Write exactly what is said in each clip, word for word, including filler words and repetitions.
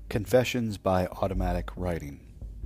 Confessions by Automatic Writing.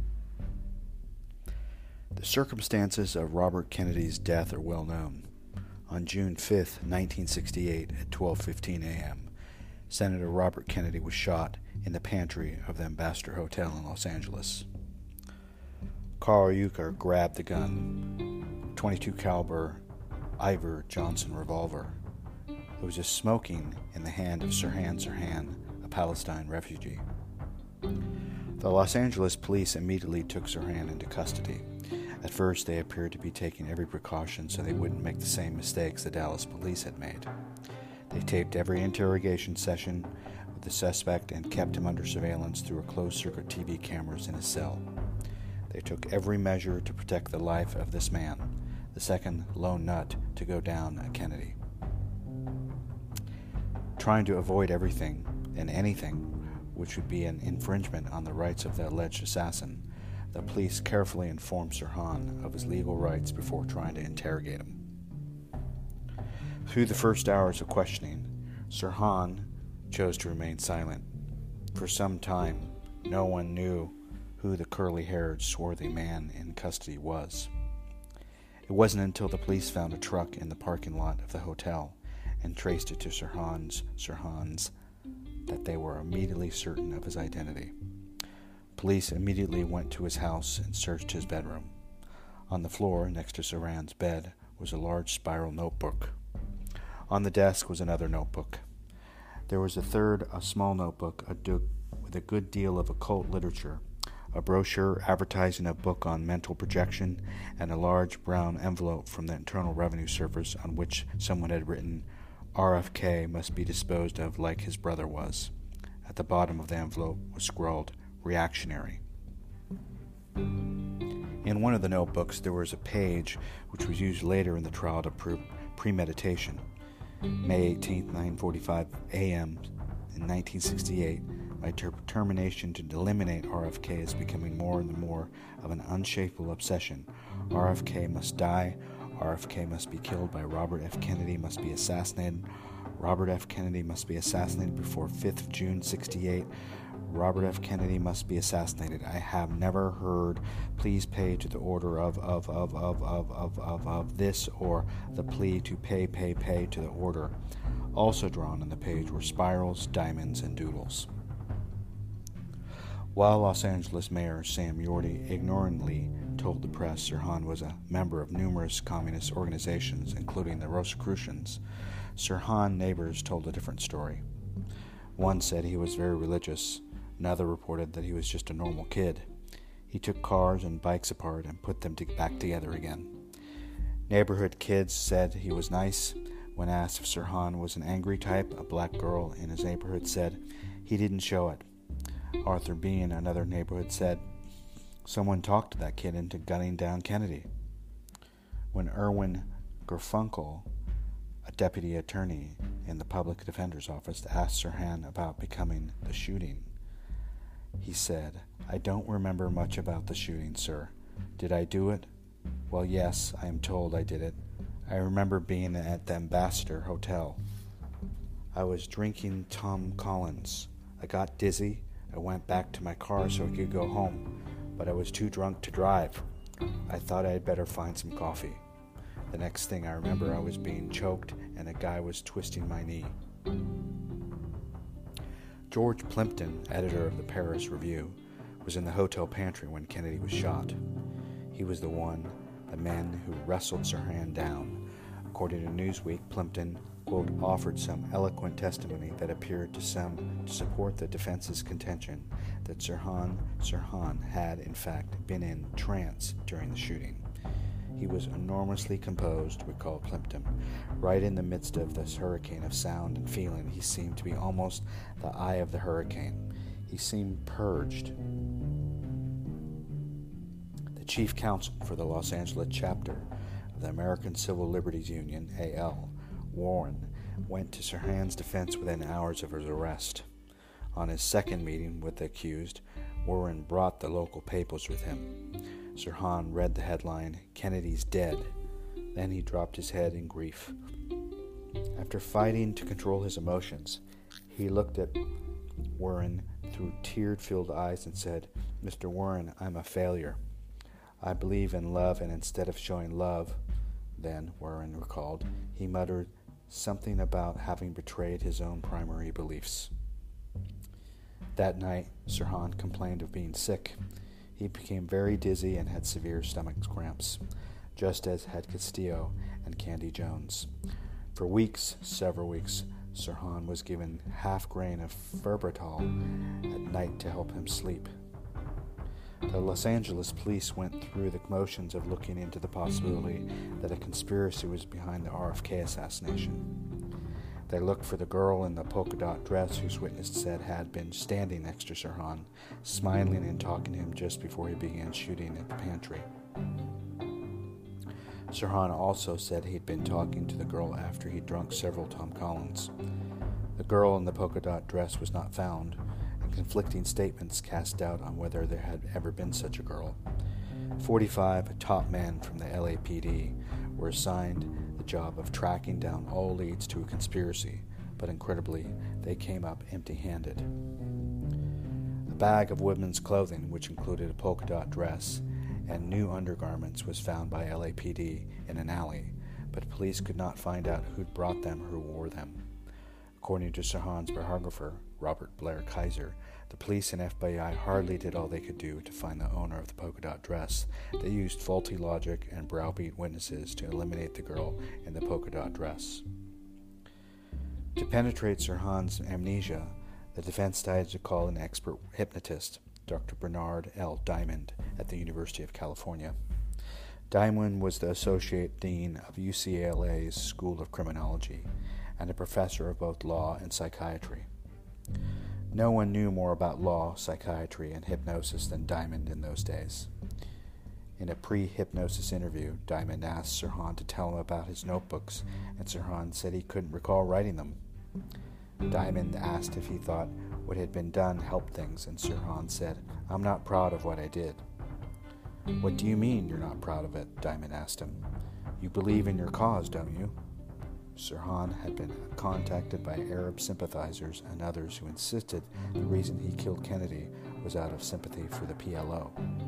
The circumstances of Robert Kennedy's death are well known. On June fifth, nineteen sixty-eight, at twelve fifteen a.m., Senator Robert Kennedy was shot in the pantry of the Ambassador Hotel in Los Angeles. Carl Euchre grabbed the gun, twenty-two caliber Iver Johnson revolver. It was just smoking in the hand of Sirhan Sirhan, a Palestine refugee. The Los Angeles police immediately took Sirhan into custody. At first, they appeared to be taking every precaution so they wouldn't make the same mistakes the Dallas police had made. They taped every interrogation session with the suspect and kept him under surveillance through a closed-circuit T V cameras in his cell. They took every measure to protect the life of this man, the second lone nut to go down at Kennedy. Trying to avoid everything and anything which would be an infringement on the rights of the alleged assassin, the police carefully informed Sirhan of his legal rights before trying to interrogate him. Through the first hours of questioning, Sirhan chose to remain silent. For some time, no one knew who the curly-haired, swarthy man in custody was. It wasn't until the police found a truck in the parking lot of the hotel and traced it to Sirhan's Sirhan's that they were immediately certain of his identity. Police immediately went to his house and searched his bedroom. On the floor next to Sirhan's bed was a large spiral notebook. On the desk was another notebook. There was a third, a small notebook a du- with a good deal of occult literature, a brochure advertising a book on mental projection, and a large brown envelope from the Internal Revenue Service on which someone had written, R F K must be disposed of like his brother was. At the bottom of the envelope was scrawled, reactionary. In one of the notebooks there was a page which was used later in the trial to prove premeditation. May eighteenth, nine forty-five a.m. in nineteen sixty-eight, my determination to eliminate R F K is becoming more and more of an unshakable obsession. R F K must die. R F K must be killed by Robert F. Kennedy, must be assassinated. Robert F. Kennedy must be assassinated before fifth of June, sixty-eight. Robert F. Kennedy must be assassinated. I have never heard, please pay to the order of, of, of, of, of, of, of, of this, or the plea to pay, pay, pay to the order. Also drawn on the page were spirals, diamonds, and doodles. While Los Angeles Mayor Sam Yorty ignorantly told the press Sirhan was a member of numerous communist organizations, including the Rosicrucians, Sirhan neighbors told a different story. One said he was very religious. Another reported that he was just a normal kid. He took cars and bikes apart and put them to back together again. Neighborhood kids said he was nice. When asked if Sirhan was an angry type, a black girl in his neighborhood said he didn't show it. Arthur Bean, another neighborhood, said someone talked to that kid into gunning down Kennedy. When Erwin Garfunkel, a deputy attorney in the public defender's office, asked Sirhan about becoming the shooting, he said, I don't remember much about the shooting, sir. Did I do it? Well, yes, I am told I did it. I remember being at the Ambassador Hotel. I was drinking Tom Collins. I got dizzy. I went back to my car so I could go home, but I was too drunk to drive. I thought I'd better find some coffee. The next thing I remember, I was being choked and a guy was twisting my knee. George Plimpton, editor of the Paris Review, was in the hotel pantry when Kennedy was shot. He was the one, the man who wrestled Sirhan down. According to Newsweek, Plimpton, quote, offered some eloquent testimony that appeared to some to support the defense's contention that Sirhan Sirhan had, in fact, been in trance during the shooting. He was enormously composed, recalled Plimpton. Right in the midst of this hurricane of sound and feeling, he seemed to be almost the eye of the hurricane. He seemed purged. The chief counsel for the Los Angeles chapter of the American Civil Liberties Union, A L, Warren, went to Sirhan's defense within hours of his arrest. On his second meeting with the accused, Warren brought the local papers with him. Sirhan read the headline, Kennedy's dead. Then he dropped his head in grief. After fighting to control his emotions, he looked at Warren through tear-filled eyes and said, "Mister Warren, I'm a failure. I believe in love, and instead of showing love," then, Warren recalled, he muttered something about having betrayed his own primary beliefs. That night, Sirhan complained of being sick. He became very dizzy and had severe stomach cramps, just as had Castillo and Candy Jones. For weeks, several weeks, Sirhan was given half grain of Furbital at night to help him sleep. The Los Angeles police went through the motions of looking into the possibility that a conspiracy was behind the R F K assassination. They looked for the girl in the polka dot dress whose witness said had been standing next to Sirhan, smiling and talking to him just before he began shooting at the pantry. Sirhan also said he'd been talking to the girl after he'd drunk several Tom Collins. The girl in the polka dot dress was not found, and conflicting statements cast doubt on whether there had ever been such a girl. Forty-five top men from the L A P D were assigned the job of tracking down all leads to a conspiracy, but incredibly, they came up empty-handed. A bag of women's clothing, which included a polka dot dress and new undergarments, was found by L A P D in an alley, but police could not find out who'd brought them or who wore them. According to Sirhan's biographer, Robert Blair Kaiser, the police and F B I hardly did all they could do to find the owner of the polka dot dress. They used faulty logic and browbeat witnesses to eliminate the girl in the polka dot dress. To penetrate Sirhan's amnesia, the defense decided to call an expert hypnotist, Doctor Bernard L. Diamond, at the University of California. Diamond was the associate dean of U C L A's School of Criminology and a professor of both law and psychiatry. No one knew more about law, psychiatry, and hypnosis than Diamond in those days. In a pre-hypnosis interview, Diamond asked Sirhan to tell him about his notebooks, and Sirhan said he couldn't recall writing them. Diamond asked if he thought what had been done helped things, and Sirhan said, "I'm not proud of what I did." "What do you mean you're not proud of it?" Diamond asked him. "You believe in your cause, don't you?" Sirhan had been contacted by Arab sympathizers and others who insisted the reason he killed Kennedy was out of sympathy for the P L O.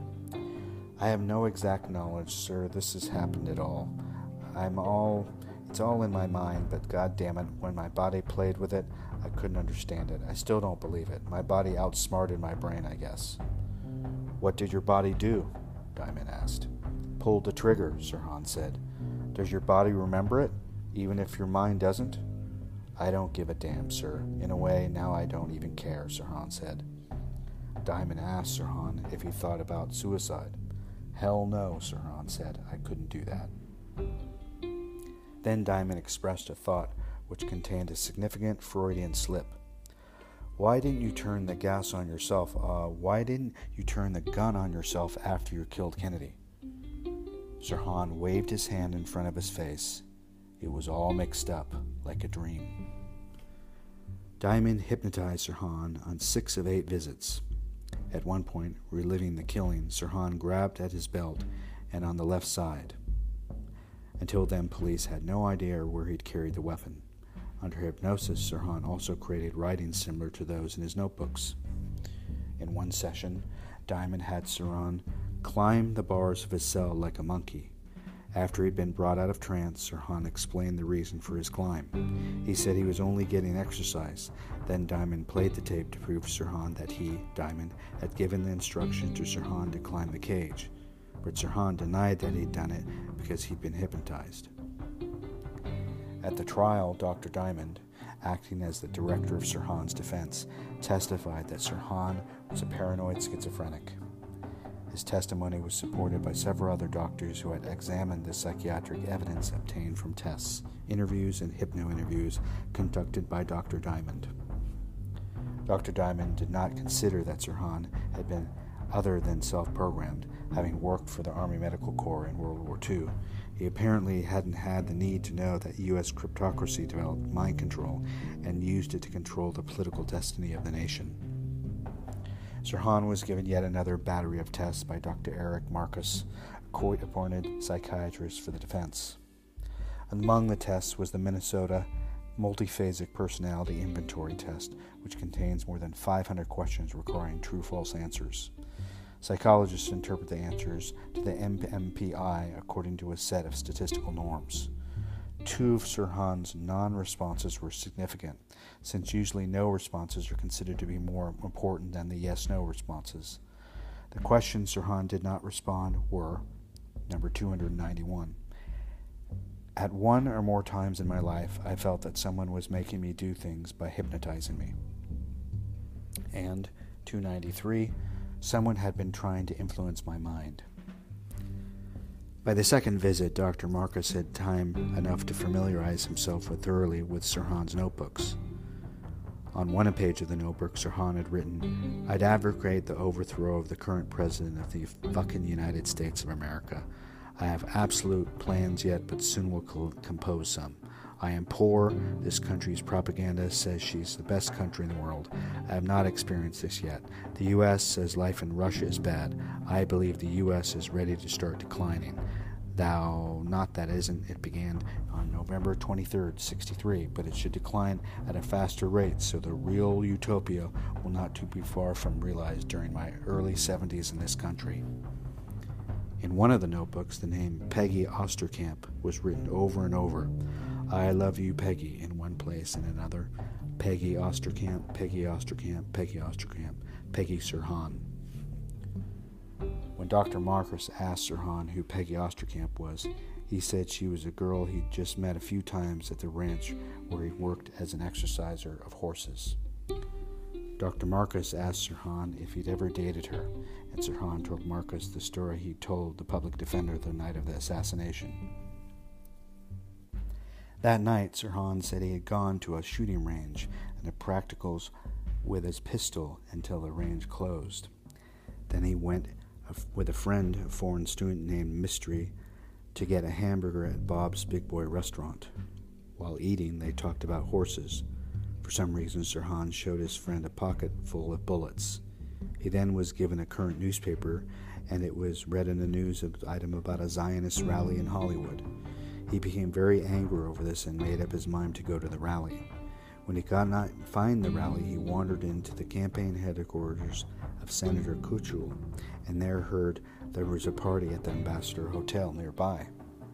"I have no exact knowledge, sir. This has happened at all. I'm all... It's all in my mind, but God damn it, when my body played with it, I couldn't understand it. I still don't believe it. My body outsmarted my brain, I guess." "What did your body do?" Diamond asked. "Pulled the trigger," Sirhan said. "Does your body remember it, even if your mind doesn't?" "I don't give a damn, sir. In a way, now I don't even care," Sirhan said. Diamond asked Sirhan if he thought about suicide. "Hell no," Sirhan said. "I couldn't do that." Then Diamond expressed a thought which contained a significant Freudian slip. "Why didn't you turn the gas on yourself? Uh, why didn't you turn the gun on yourself after you killed Kennedy?" Sirhan waved his hand in front of his face. It was all mixed up, like a dream. Diamond hypnotized Sirhan on six of eight visits. At one point, reliving the killing, Sirhan grabbed at his belt and on the left side. Until then, police had no idea where he'd carried the weapon. Under hypnosis, Sirhan also created writings similar to those in his notebooks. In one session, Diamond had Sirhan climb the bars of his cell like a monkey. After he'd been brought out of trance, Sirhan explained the reason for his climb. He said he was only getting exercise. Then Diamond played the tape to prove to Sirhan that he, Diamond, had given the instructions to Sirhan to climb the cage. But Sirhan denied that he'd done it because he'd been hypnotized. At the trial, Doctor Diamond, acting as the director of Sirhan's defense, testified that Sirhan was a paranoid schizophrenic. His testimony was supported by several other doctors who had examined the psychiatric evidence obtained from tests, interviews, and hypno-interviews conducted by Doctor Diamond. Doctor Diamond did not consider that Sirhan had been other than self-programmed, having worked for the Army Medical Corps in World War Two. He apparently hadn't had the need to know that U S cryptocracy developed mind control and used it to control the political destiny of the nation. Sirhan was given yet another battery of tests by Doctor Eric Marcus, a court-appointed psychiatrist for the defense. Among the tests was the Minnesota multiphasic personality inventory test, which contains more than five hundred questions requiring true-false answers. Psychologists interpret the answers to the M M P I according to a set of statistical norms. Two of Sirhan's non-responses were significant, since usually no responses are considered to be more important than the yes-no responses. The questions Sirhan did not respond were, number two hundred ninety-one. At one or more times in my life, I felt that someone was making me do things by hypnotizing me. And two ninety-three, someone had been trying to influence my mind. By the second visit, Doctor Marcus had time enough to familiarize himself with thoroughly with Sirhan's notebooks. On one page of the notebook, Sirhan had written, "I'd advocate the overthrow of the current president of the fucking United States of America. I have absolute plans yet, but soon will co- compose some. I am poor. This country's propaganda says she's the best country in the world. I have not experienced this yet. The U S says life in Russia is bad. I believe the U S is ready to start declining. Thou, not that isn't, it began on November twenty-third, sixty-three, but it should decline at a faster rate, so the real utopia will not too be far from realized during my early seventies in this country." In one of the notebooks, the name Peggy Osterkamp was written over and over. "I love you, Peggy," in one place, and another, Peggy Osterkamp, Peggy Osterkamp, Peggy Osterkamp, Peggy Sirhan. When Doctor Marcus asked Sirhan who Peggy Osterkamp was, he said she was a girl he'd just met a few times at the ranch where he worked as an exerciser of horses. Doctor Marcus asked Sirhan if he'd ever dated her, and Sirhan told Marcus the story he told the public defender the night of the assassination. That night, Sirhan said he had gone to a shooting range and the practicals with his pistol until the range closed. Then he went with a friend, a foreign student named Mystery, to get a hamburger at Bob's Big Boy restaurant. While eating, they talked about horses. For some reason, Sirhan showed his friend a pocket full of bullets. He then was given a current newspaper, and it was read in a news item about a Zionist rally in Hollywood. He became very angry over this and made up his mind to go to the rally. When he could not find the rally, he wandered into the campaign headquarters of Senator Kuchel, and there heard there was a party at the Ambassador Hotel nearby.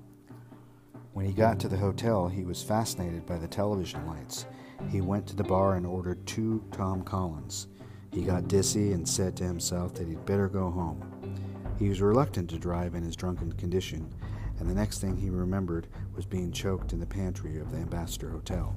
When he got to the hotel, he was fascinated by the television lights. He went to the bar and ordered two Tom Collins. He got dizzy and said to himself that he'd better go home. He was reluctant to drive in his drunken condition, and the next thing he remembered was being choked in the pantry of the Ambassador Hotel.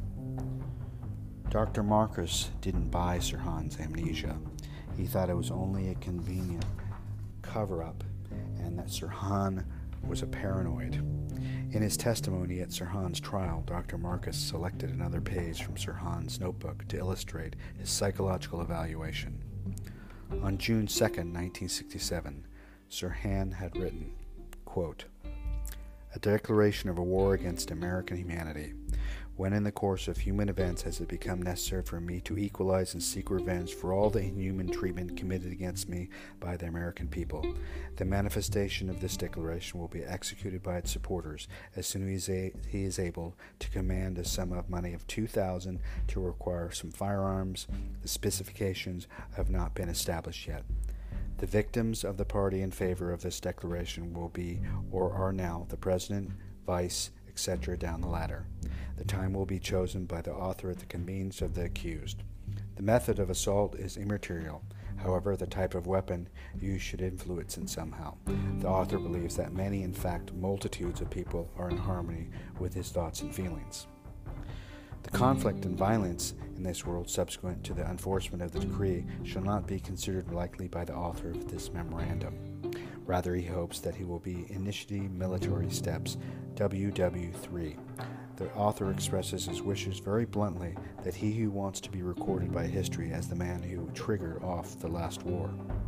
Doctor Marcus didn't buy Sirhan's amnesia. He thought it was only a convenient cover-up, and that Sirhan was a paranoid. In his testimony at Sirhan's trial, Doctor Marcus selected another page from Sirhan's notebook to illustrate his psychological evaluation. On June second, nineteen sixty-seven, Sirhan had written, quote, "A declaration of a war against American humanity. When in the course of human events has it become necessary for me to equalize and seek revenge for all the inhuman treatment committed against me by the American people, the manifestation of this declaration will be executed by its supporters as soon as he is able to command a sum of money of two thousand to acquire some firearms. The specifications have not been established yet. The victims of the party in favor of this declaration will be, or are now, the President, Vice, et cetera down the ladder. The time will be chosen by the author at the convenience of the accused. The method of assault is immaterial. However, the type of weapon used should influence it somehow. The author believes that many, in fact, multitudes of people are in harmony with his thoughts and feelings. The conflict and violence in this world subsequent to the enforcement of the decree shall not be considered likely by the author of this memorandum. Rather, he hopes that he will be initiating military steps, W W three. The author expresses his wishes very bluntly that he who wants to be recorded by history as the man who triggered off the last war."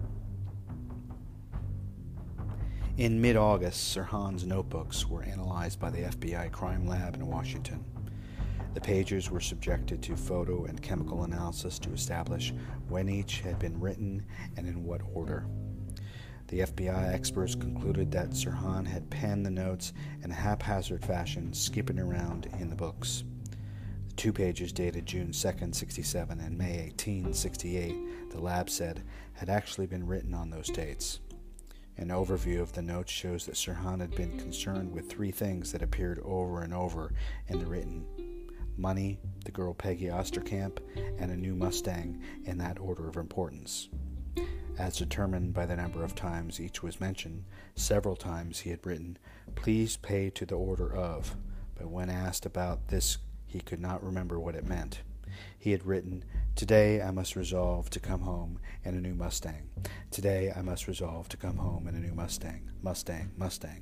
In mid-August, Sirhan's notebooks were analyzed by the F B I crime lab in Washington. The pages were subjected to photo and chemical analysis to establish when each had been written and in what order. The F B I experts concluded that Sirhan had penned the notes in a haphazard fashion, skipping around in the books. The two pages dated June second, sixty-seven and May eighteenth, sixty-eight, the lab said, had actually been written on those dates. An overview of the notes shows that Sirhan had been concerned with three things that appeared over and over in the written: money, the girl Peggy Osterkamp, and a new Mustang, in that order of importance. As determined by the number of times each was mentioned, several times he had written, "Please pay to the order of," but when asked about this, he could not remember what it meant. He had written, "Today I must resolve to come home in a new Mustang. Today I must resolve to come home in a new Mustang. Mustang, Mustang."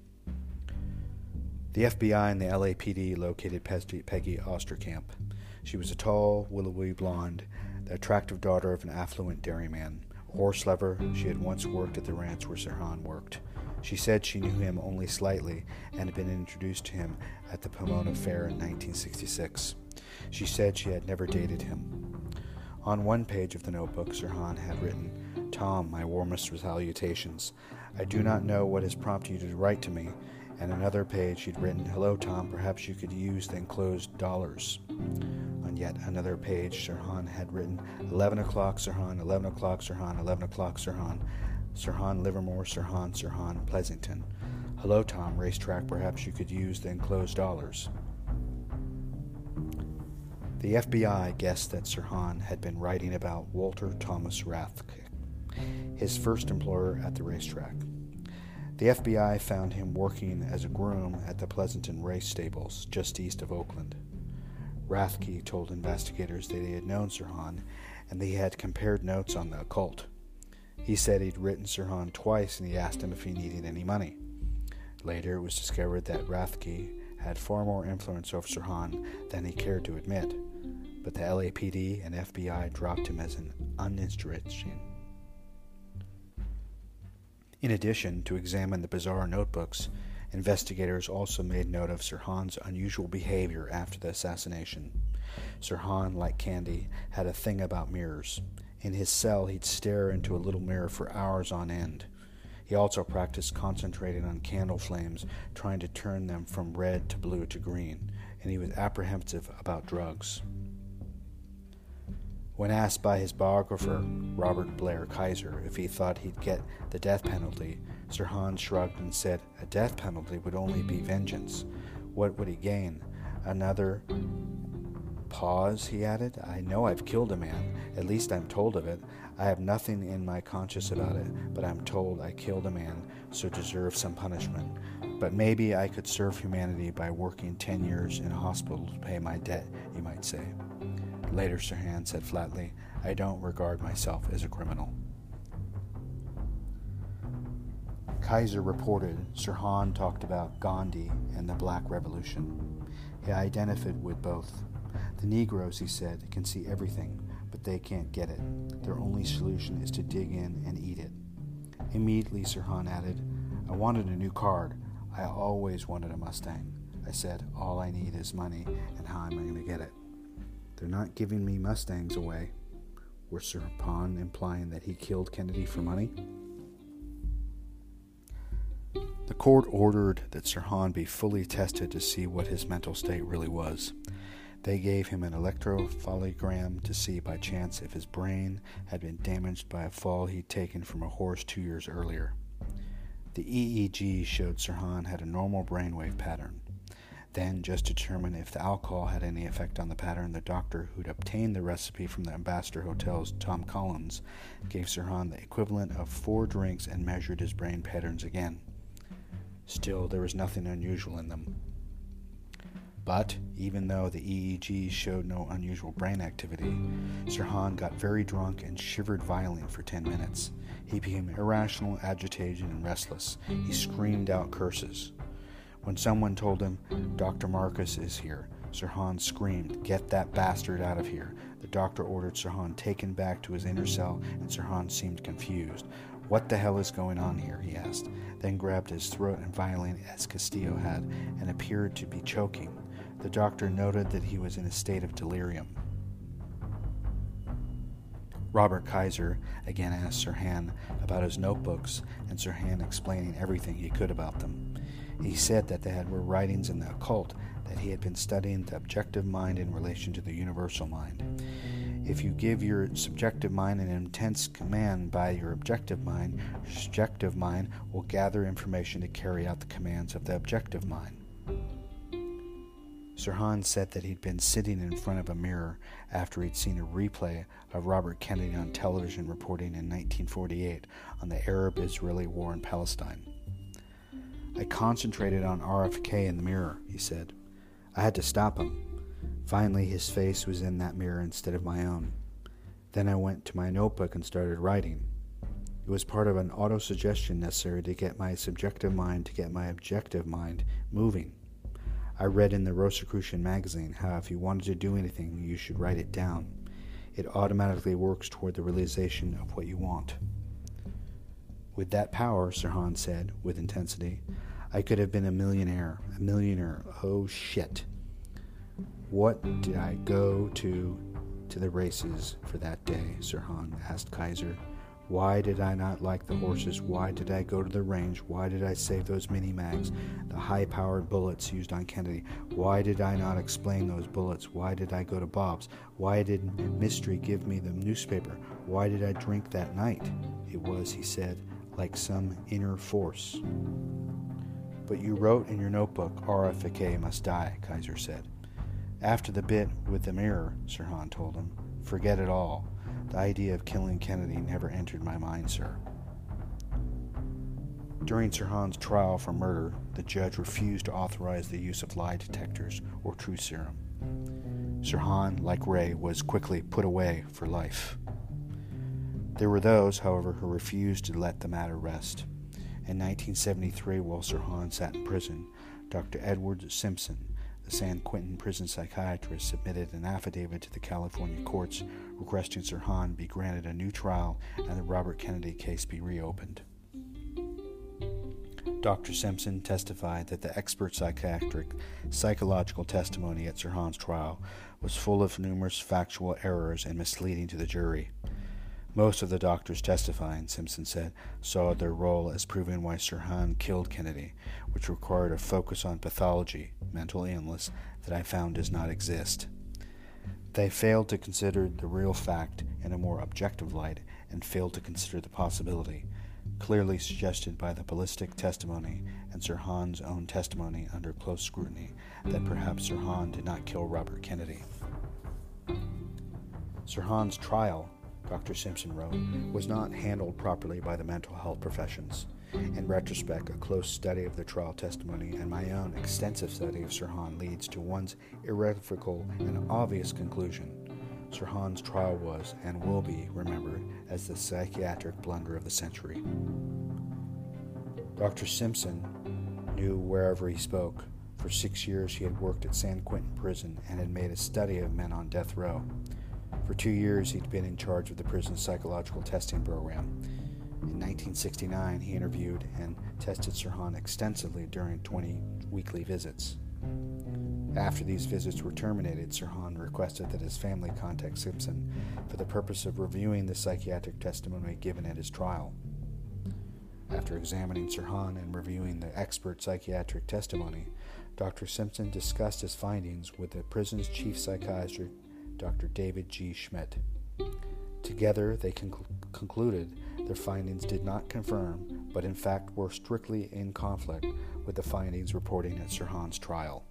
The F B I and the L A P D located Peggy Osterkamp. She was a tall, willowy blonde, the attractive daughter of an affluent dairyman. A horse lover, she had once worked at the ranch where Sirhan worked. She said she knew him only slightly and had been introduced to him at the Pomona Fair in nineteen sixty-six. She said she had never dated him. On one page of the notebook, Sirhan had written, "Tom, my warmest salutations. I do not know what has prompted you to write to me." And another page he'd written, "Hello, Tom, perhaps you could use the enclosed dollars." On yet another page, Sirhan had written, eleven o'clock, Sirhan, eleven o'clock, Sirhan, eleven o'clock, Sirhan, Sirhan, Livermore, Sirhan, Sirhan, Pleasanton. "Hello, Tom, racetrack, perhaps you could use the enclosed dollars." The F B I guessed that Sirhan had been writing about Walter Thomas Rathke, his first employer at the racetrack. The F B I found him working as a groom at the Pleasanton race stables, just east of Oakland. Rathke told investigators that he had known Sirhan, and they had compared notes on the occult. He said he'd written Sirhan twice, and he asked him if he needed any money. Later, it was discovered that Rathke had far more influence over Sirhan than he cared to admit, but the L A P D and F B I dropped him as an uninteresting. In addition to examine the bizarre notebooks, investigators also made note of Sirhan's unusual behavior after the assassination. Sirhan, like Candy, had a thing about mirrors. In his cell, he'd stare into a little mirror for hours on end. He also practiced concentrating on candle flames, trying to turn them from red to blue to green, and he was apprehensive about drugs. When asked by his biographer, Robert Blair Kaiser, if he thought he'd get the death penalty, Sirhan shrugged and said a death penalty would only be vengeance. What would he gain? Another pause, he added. "I know I've killed a man. At least I'm told of it. I have nothing in my conscience about it, but I'm told I killed a man, so deserve some punishment. But maybe I could serve humanity by working ten years in a hospital to pay my debt, you might say." Later, Sirhan said flatly, "I don't regard myself as a criminal." Kaiser reported Sirhan talked about Gandhi and the Black Revolution. He identified with both. The Negroes, he said, can see everything, but they can't get it. Their only solution is to dig in and eat it. Immediately, Sirhan added, "I wanted a new card. I always wanted a Mustang. I said, all I need is money, and how am I going to get it? They're not giving me Mustangs away." Was Sirhan implying that he killed Kennedy for money? The court ordered that Sirhan be fully tested to see what his mental state really was. They gave him an electrophoregram to see by chance if his brain had been damaged by a fall he'd taken from a horse two years earlier. The E E G showed Sirhan had a normal brainwave pattern. Then, just to determine if the alcohol had any effect on the pattern, the doctor who'd obtained the recipe from the Ambassador Hotel's Tom Collins gave Sirhan the equivalent of four drinks and measured his brain patterns again. Still, there was nothing unusual in them. But, even though the E E G showed no unusual brain activity, Sirhan got very drunk and shivered violently for ten minutes. He became irrational, agitated, and restless. He screamed out curses. When someone told him, "Doctor Marcus is here," Sirhan screamed, "Get that bastard out of here." The doctor ordered Sirhan taken back to his inner cell, and Sirhan seemed confused. "What the hell is going on here?" he asked, then grabbed his throat and violently, as Castillo had, and appeared to be choking. The doctor noted that he was in a state of delirium. Robert Kaiser again asked Sirhan about his notebooks, and Sirhan explaining everything he could about them. He said that they had were writings in the occult, that he had been studying the objective mind in relation to the universal mind. If you give your subjective mind an intense command by your objective mind, your subjective mind will gather information to carry out the commands of the objective mind. Sirhan said that he'd been sitting in front of a mirror after he'd seen a replay of Robert Kennedy on television reporting in nineteen forty-eight on the Arab-Israeli war in Palestine. I concentrated on R F K in the mirror, he said. I had to stop him. Finally, his face was in that mirror instead of my own. Then I went to my notebook and started writing. It was part of an autosuggestion necessary to get my subjective mind to get my objective mind moving. I read in the Rosicrucian magazine how if you wanted to do anything, you should write it down. It automatically works toward the realization of what you want. With that power, Sirhan said, with intensity, I could have been a millionaire. A millionaire. Oh, shit. What did I go to to the races for that day? Sirhan asked Kaiser. Why did I not like the horses? Why did I go to the range? Why did I save those mini-mags, the high-powered bullets used on Kennedy? Why did I not explain those bullets? Why did I go to Bob's? Why did Mystery give me the newspaper? Why did I drink that night? It was, he said, like some inner force. But you wrote in your notebook, R F K must die, Kaiser said. After the bit with the mirror, Sirhan told him, forget it all. The idea of killing Kennedy never entered my mind, sir. During Sirhan's trial for murder, the judge refused to authorize the use of lie detectors or truth serum. Sirhan, like Ray, was quickly put away for life. There were those, however, who refused to let the matter rest. In nineteen seventy-three, while Sirhan sat in prison, Doctor Edward Simpson, the San Quentin prison psychiatrist, submitted an affidavit to the California courts requesting Sirhan be granted a new trial and the Robert Kennedy case be reopened. Doctor Simpson testified that the expert psychiatric psychological testimony at Sirhan's trial was full of numerous factual errors and misleading to the jury. Most of the doctors testifying, Simpson said, saw their role as proving why Sirhan killed Kennedy, which required a focus on pathology, mental illness, that I found does not exist. They failed to consider the real fact in a more objective light and failed to consider the possibility, clearly suggested by the ballistic testimony and Sirhan's own testimony under close scrutiny, that perhaps Sirhan did not kill Robert Kennedy. Sirhan's trial, Doctor Simpson wrote, was not handled properly by the mental health professions. In retrospect, a close study of the trial testimony and my own extensive study of Sirhan leads to one's irrevocable and obvious conclusion. Sirhan's trial was and will be remembered as the psychiatric blunder of the century. Doctor Simpson knew wherever he spoke. For six years he had worked at San Quentin prison and had made a study of men on death row. For two years, he'd been in charge of the prison's psychological testing program. In nineteen sixty-nine, he interviewed and tested Sirhan extensively during twenty weekly visits. After these visits were terminated, Sirhan requested that his family contact Simpson for the purpose of reviewing the psychiatric testimony given at his trial. After examining Sirhan and reviewing the expert psychiatric testimony, Doctor Simpson discussed his findings with the prison's chief psychiatrist, Doctor David G. Schmidt. Together, they conc- concluded their findings did not confirm, but in fact were strictly in conflict with the findings reporting at Sirhan's trial.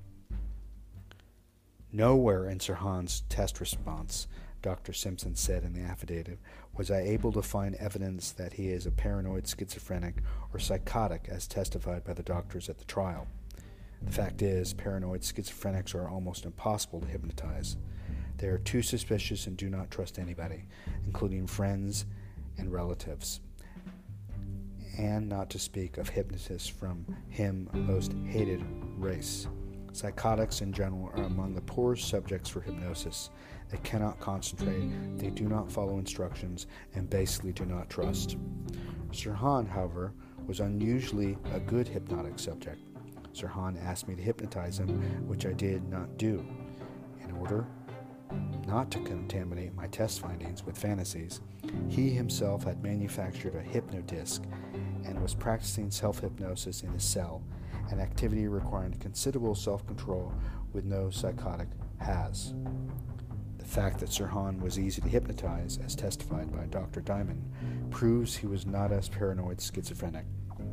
Nowhere in Sirhan's test response, Doctor Simpson said in the affidavit, was I able to find evidence that he is a paranoid schizophrenic or psychotic as testified by the doctors at the trial. The fact is, paranoid schizophrenics are almost impossible to hypnotize. They are too suspicious and do not trust anybody, including friends and relatives, and not to speak of hypnotists from him most hated race. Psychotics in general are among the poorest subjects for hypnosis. They cannot concentrate, they do not follow instructions, and basically do not trust. Sirhan, however, was unusually a good hypnotic subject. Sirhan asked me to hypnotize him, which I did not do. In order not to contaminate my test findings with fantasies, he himself had manufactured a hypnodisc and was practicing self-hypnosis in his cell, an activity requiring considerable self-control with no psychotic has. The fact that Sirhan was easy to hypnotize, as testified by Doctor Diamond, proves he was not as paranoid schizophrenic.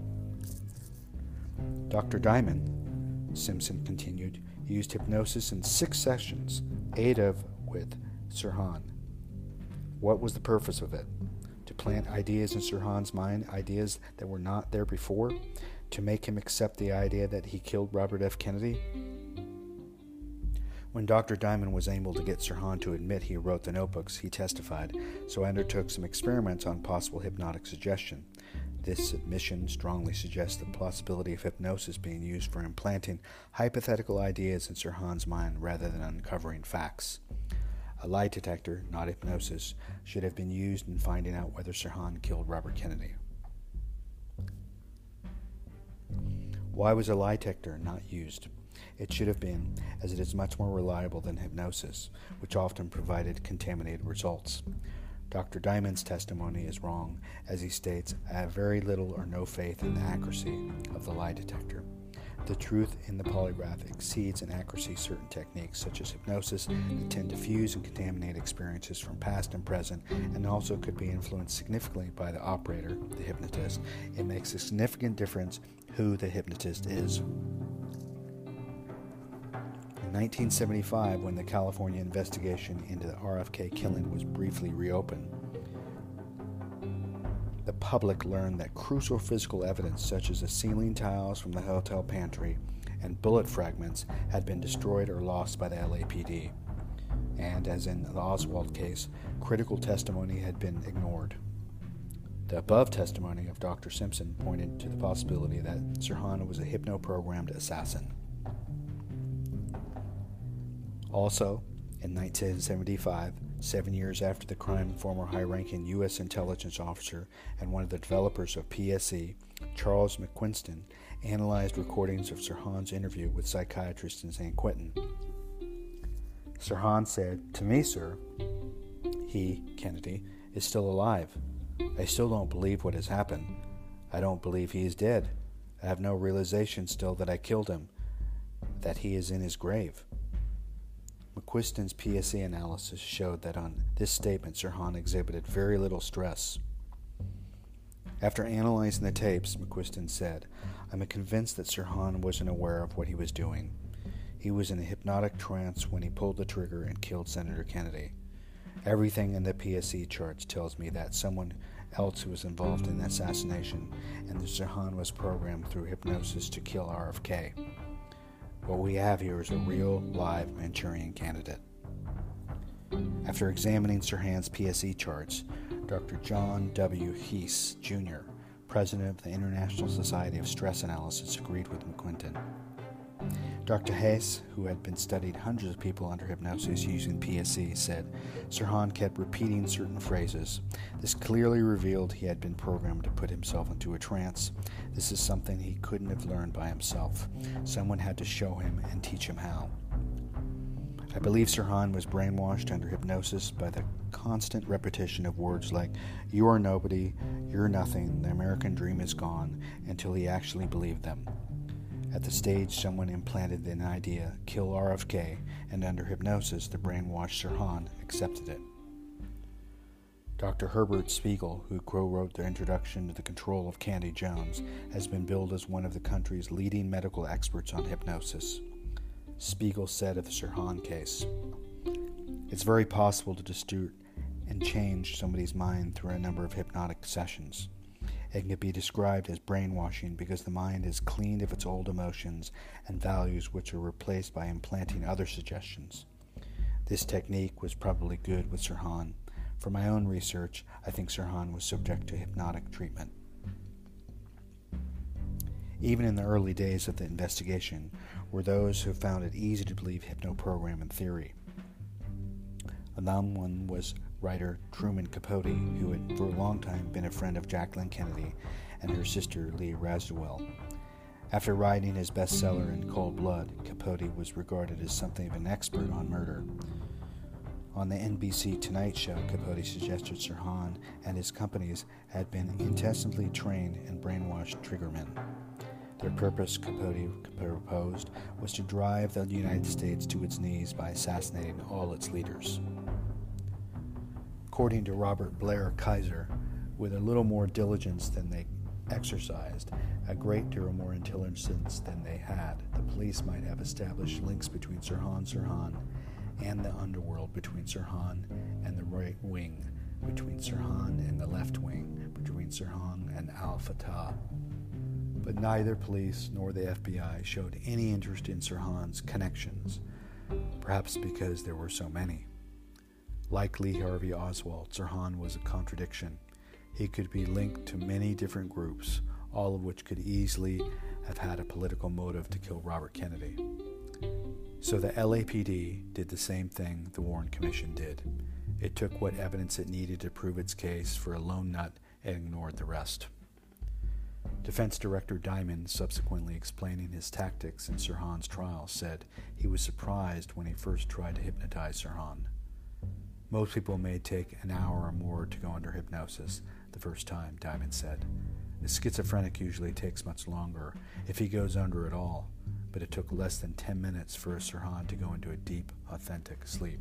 Doctor Diamond, Simpson continued, used hypnosis in six sessions, eight of with Sirhan. What was the purpose of it? To plant ideas in Sirhan's mind, ideas that were not there before? To make him accept the idea that he killed Robert F. Kennedy? When Doctor Diamond was able to get Sirhan to admit he wrote the notebooks, he testified, so I undertook some experiments on possible hypnotic suggestion. This admission strongly suggests the possibility of hypnosis being used for implanting hypothetical ideas in Sirhan's mind rather than uncovering facts. A lie detector, not hypnosis, should have been used in finding out whether Sirhan killed Robert Kennedy. Why was a lie detector not used? It should have been, as it is much more reliable than hypnosis, which often provided contaminated results. Doctor Diamond's testimony is wrong, as he states, I have very little or no faith in the accuracy of the lie detector. The truth in the polygraph exceeds in accuracy certain techniques, such as hypnosis, that tend to fuse and contaminate experiences from past and present, and also could be influenced significantly by the operator, the hypnotist. It makes a significant difference who the hypnotist is. In nineteen seventy-five, when the California investigation into the R F K killing was briefly reopened, the public learned that crucial physical evidence such as the ceiling tiles from the hotel pantry and bullet fragments had been destroyed or lost by the L A P D. And, as in the Oswald case, critical testimony had been ignored. The above testimony of Doctor Simpson pointed to the possibility that Sirhan was a hypno-programmed assassin. Also, in nineteen seventy-five, seven years after the crime, former high-ranking U S intelligence officer and one of the developers of P S E, Charles McQuiston, analyzed recordings of Sirhan's interview with psychiatrists in San Quentin. Sirhan said, "To me, sir, he, Kennedy, is still alive. I still don't believe what has happened. I don't believe he is dead. I have no realization still that I killed him, that he is in his grave." McQuiston's P S E analysis showed that on this statement, Sirhan exhibited very little stress. After analyzing the tapes, McQuiston said, "I'm convinced that Sirhan wasn't aware of what he was doing. He was in a hypnotic trance when he pulled the trigger and killed Senator Kennedy. Everything in the P S E charts tells me that someone else was involved in the assassination, and that Sirhan was programmed through hypnosis to kill R F K. What we have here is a real, live Manchurian candidate." After examining Sirhan's P S E charts, Doctor John W. Heese, Junior, president of the International Society of Stress Analysis, agreed with McQuiston. Doctor Heese, who had been studied hundreds of people under hypnosis using P S E, said Sirhan kept repeating certain phrases. This clearly revealed he had been programmed to put himself into a trance. This is something he couldn't have learned by himself. Someone had to show him and teach him how. I believe Sirhan was brainwashed under hypnosis by the constant repetition of words like, "You are nobody, you're nothing, the American dream is gone," until he actually believed them. At the stage someone implanted an idea, kill R F K, and under hypnosis the brainwashed Sirhan accepted it. Doctor Herbert Spiegel, who co-wrote the introduction to the control of Candy Jones, has been billed as one of the country's leading medical experts on hypnosis. Spiegel said of the Sirhan case, "It's very possible to distort and change somebody's mind through a number of hypnotic sessions. It can be described as brainwashing because the mind is cleaned of its old emotions and values, which are replaced by implanting other suggestions. This technique was probably good with Sirhan. For my own research, I think Sirhan was subject to hypnotic treatment." Even in the early days of the investigation were those who found it easy to believe hypnoprogramming theory. Among one was writer Truman Capote, who had for a long time been a friend of Jacqueline Kennedy and her sister Lee Radziwill. After writing his bestseller In Cold Blood, Capote was regarded as something of an expert on murder. On the N B C Tonight Show, Capote suggested Sirhan and his companies had been intensively trained and brainwashed triggermen. Their purpose, Capote proposed, was to drive the United States to its knees by assassinating all its leaders. According to Robert Blair Kaiser, with a little more diligence than they exercised, a great deal more intelligence than they had, the police might have established links between Sirhan Sirhan and the underworld, between Sirhan and the right wing, between Sirhan and the left wing, between Sirhan and Al-Fatah. But neither police nor the F B I showed any interest in Sirhan's connections, perhaps because there were so many. Like Lee Harvey Oswald, Sirhan was a contradiction. He could be linked to many different groups, all of which could easily have had a political motive to kill Robert Kennedy. So the L A P D did the same thing the Warren Commission did. It took what evidence it needed to prove its case for a lone nut and ignored the rest. Defense Director Diamond, subsequently explaining his tactics in Sirhan's trial, said he was surprised when he first tried to hypnotize Sirhan. Most people may take an hour or more to go under hypnosis the first time, Diamond said. A schizophrenic usually takes much longer, if he goes under at all, but it took less than ten minutes for Sirhan to go into a deep, authentic sleep.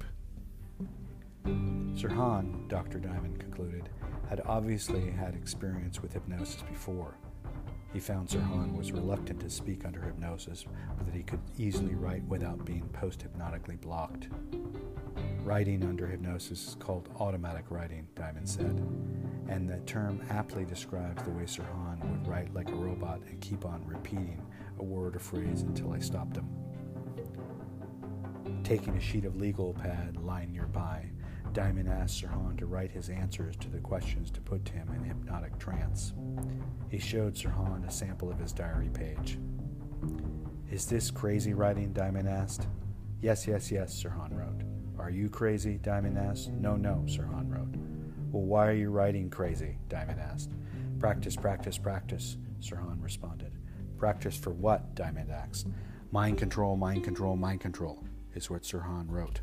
Sirhan, Doctor Diamond concluded, had obviously had experience with hypnosis before. He found Sirhan was reluctant to speak under hypnosis, but that he could easily write without being post-hypnotically blocked. Writing under hypnosis is called automatic writing, Diamond said, and that term aptly describes the way Sirhan would write like a robot and keep on repeating a word or phrase until I stopped him. Taking a sheet of legal pad lying nearby, Diamond asked Sirhan to write his answers to the questions to put to him in hypnotic trance. He showed Sirhan a sample of his diary page. "Is this crazy writing?" Diamond asked. "Yes, yes, yes," Sirhan wrote. "Are you crazy?" Diamond asked. "No, no," Sirhan wrote. "Well, why are you writing crazy?" Diamond asked. "Practice, practice, practice," Sirhan responded. "Practice for what?" Diamond asked. "Mind control, mind control, mind control," is what Sirhan wrote.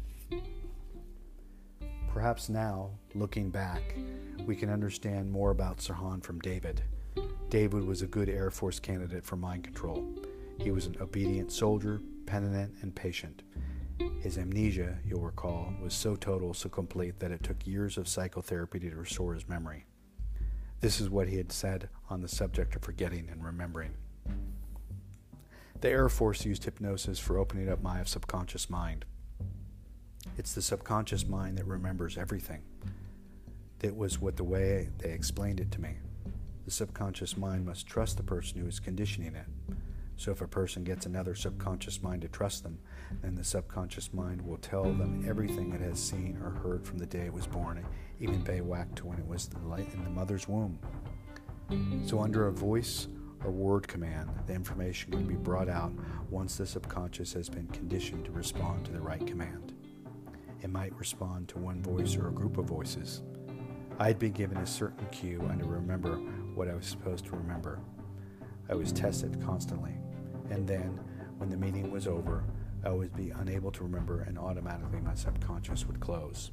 Perhaps now, looking back, we can understand more about Sirhan from David. David was a good Air Force candidate for mind control. He was an obedient soldier, penitent, and patient. His amnesia, you'll recall, was so total, so complete, that it took years of psychotherapy to restore his memory. This is what he had said on the subject of forgetting and remembering. The Air Force used hypnosis for opening up my subconscious mind. It's the subconscious mind that remembers everything. That was what the way they explained it to me. The subconscious mind must trust the person who is conditioning it. So if a person gets another subconscious mind to trust them, then the subconscious mind will tell them everything it has seen or heard from the day it was born, even back to when it was in the mother's womb. So under a voice or word command, the information can be brought out once the subconscious has been conditioned to respond to the right command. It might respond to one voice or a group of voices. I had been given a certain cue and to remember what I was supposed to remember. I was tested constantly, and then, when the meeting was over, I would be unable to remember and automatically my subconscious would close.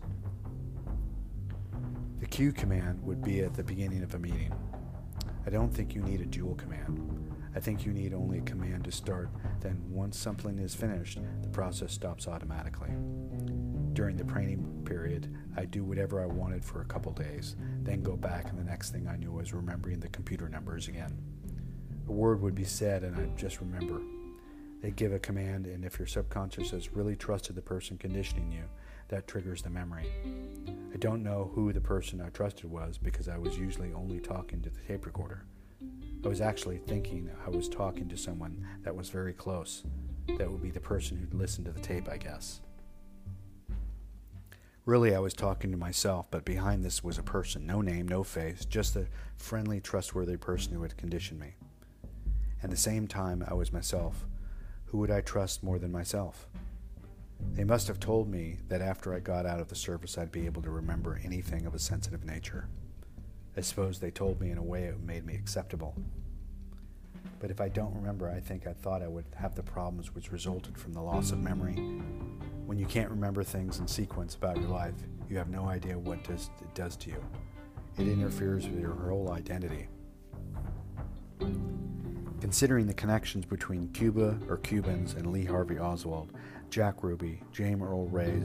The cue command would be at the beginning of a meeting. I don't think you need a dual command. I think you need only a command to start, then once something is finished, the process stops automatically. During the training period, I'd do whatever I wanted for a couple days, then go back, and the next thing I knew was remembering the computer numbers again. A word would be said, and I'd just remember. They'd give a command, and if your subconscious has really trusted the person conditioning you, that triggers the memory. I don't know who the person I trusted was because I was usually only talking to the tape recorder. I was actually thinking I was talking to someone that was very close. That would be the person who'd listened to the tape, I guess. Really, I was talking to myself, but behind this was a person, no name, no face, just a friendly, trustworthy person who had conditioned me. At the same time, I was myself. Who would I trust more than myself? They must have told me that after I got out of the service, I'd be able to remember anything of a sensitive nature. I suppose they told me in a way it made me acceptable. But if I don't remember, I think I thought I would have the problems which resulted from the loss of memory. When you can't remember things in sequence about your life, you have no idea what does, it does to you. It interferes with your whole identity. Considering the connections between Cuba or Cubans and Lee Harvey Oswald, Jack Ruby, James Earl Ray,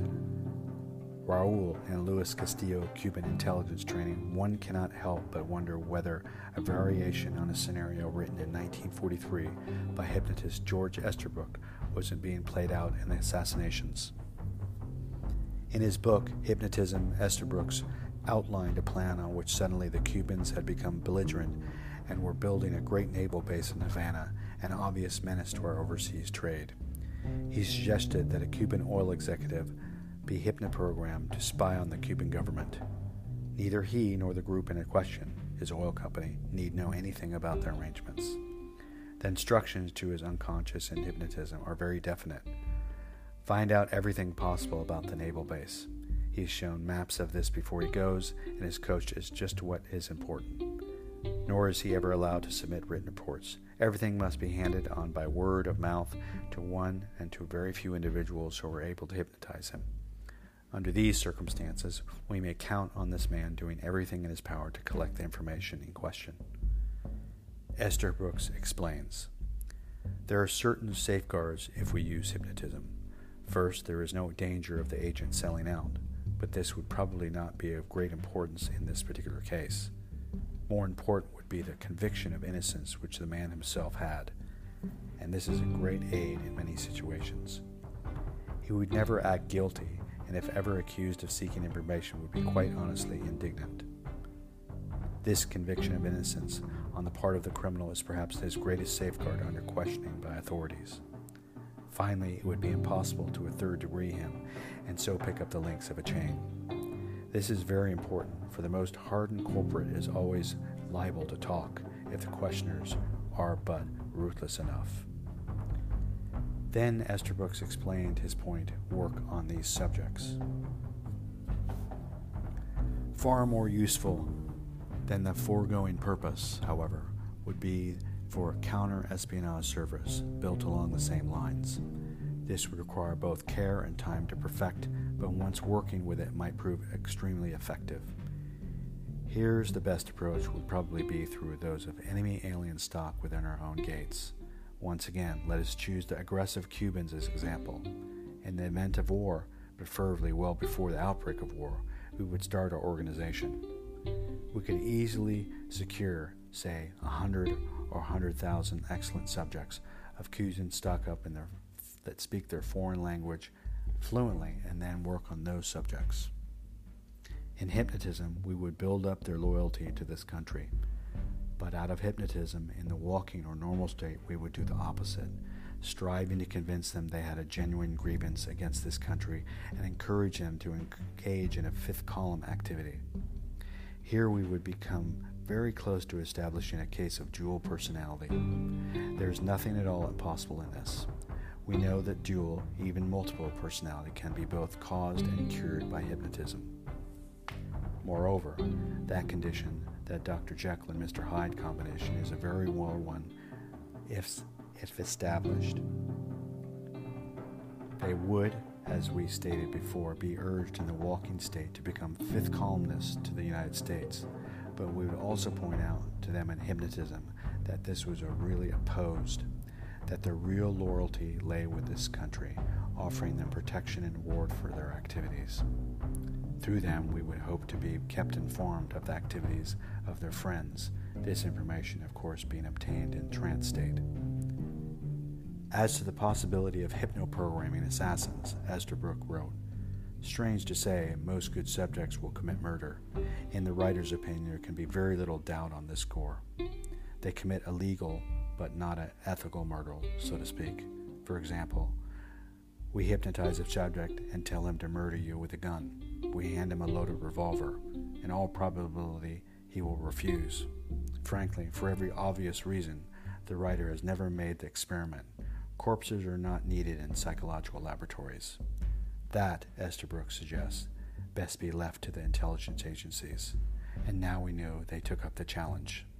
Raul and Luis Castillo Cuban intelligence training, one cannot help but wonder whether a variation on a scenario written in nineteen forty-three by hypnotist George Estabrook wasn't being played out in the assassinations. In his book, Hypnotism, Estabrooks outlined a plan on which suddenly the Cubans had become belligerent and were building a great naval base in Havana, an obvious menace to our overseas trade. He suggested that a Cuban oil executive be hypnoprogrammed to spy on the Cuban government. Neither he nor the group in question, his oil company, need know anything about their arrangements. The instructions to his unconscious in hypnotism are very definite. Find out everything possible about the naval base. He's shown maps of this before he goes, and is coached as just what is important. Nor is he ever allowed to submit written reports. Everything must be handed on by word of mouth to one and to very few individuals who are able to hypnotize him. Under these circumstances, we may count on this man doing everything in his power to collect the information in question. Estabrooks explains, there are certain safeguards if we use hypnotism. First, there is no danger of the agent selling out, but this would probably not be of great importance in this particular case. More important would be the conviction of innocence which the man himself had, and this is a great aid in many situations. He would never act guilty, and if ever accused of seeking information would be quite honestly indignant. This conviction of innocence on the part of the criminal is perhaps his greatest safeguard under questioning by authorities. Finally, it would be impossible to a third degree him, and so pick up the links of a chain. This is very important, for the most hardened culprit is always liable to talk if the questioners are but ruthless enough. Then Estabrooks explained his point work on these subjects. Far more useful than the foregoing purpose, however, would be for a counter-espionage service built along the same lines. This would require both care and time to perfect, but once working with it might prove extremely effective. Here's the best approach would probably be through those of enemy alien stock within our own gates. Once again, let us choose the aggressive Cubans as example. In the event of war, preferably well before the outbreak of war, we would start our organization. We could easily secure, say, a hundred or a hundred thousand excellent subjects of Cubans stuck up in their that speak their foreign language fluently, and then work on those subjects. In hypnotism, we would build up their loyalty to this country. But out of hypnotism, in the walking or normal state, we would do the opposite, striving to convince them they had a genuine grievance against this country and encourage them to engage in a fifth column activity. Here we would become very close to establishing a case of dual personality. There is nothing at all impossible in this. We know that dual, even multiple personality can be both caused and cured by hypnotism. Moreover, that condition, that Doctor Jekyll and Mister Hyde combination, is a very well one if, if established. They would, as we stated before, be urged in the walking state to become fifth columnists to the United States, but we would also point out to them in hypnotism that this was a really opposed, that their real loyalty lay with this country, offering them protection and reward for their activities. Through them, we would hope to be kept informed of the activities of their friends, this information, of course, being obtained in trance state. As to the possibility of hypnoprogramming assassins, Estabrook wrote, strange to say, most good subjects will commit murder. In the writer's opinion, there can be very little doubt on this score. They commit a legal, but not an ethical murder, so to speak. For example, we hypnotize a subject and tell him to murder you with a gun. We hand him a loaded revolver. In all probability, he will refuse. Frankly, for every obvious reason, the writer has never made the experiment. Corpses are not needed in psychological laboratories. That, Estabrook suggests, best be left to the intelligence agencies. And now we know they took up the challenge.